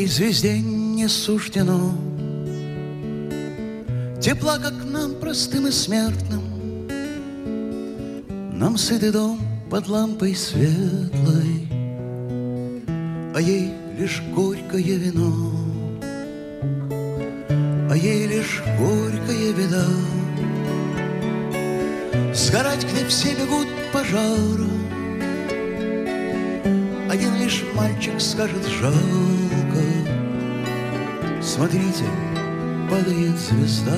звезде не суждено тепла, как нам, простым и смертным. Нам сытый дом под лампой светлой, а ей лишь горькое вино, а ей лишь горькая беда. Сгорать к ней все бегут пожара, один лишь мальчик скажет жалко. Смотрите, падает звезда.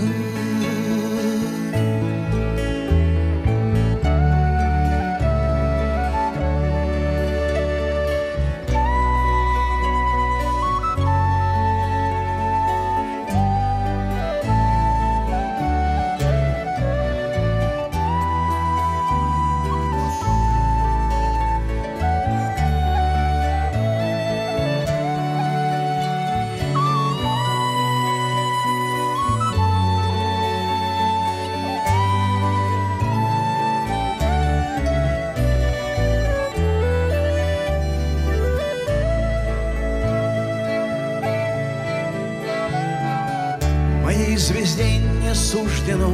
Моей звезде не суждено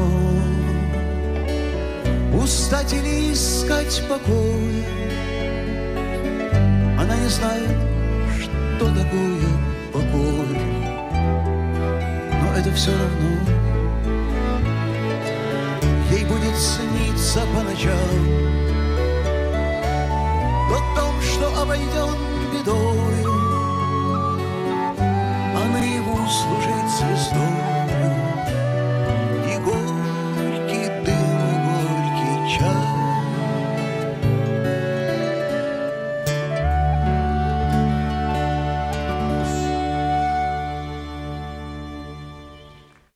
устать или искать покой. Она не знает, что такое покой, но это все равно. Ей будет сниться по ночам тот дом, что обойден бедою.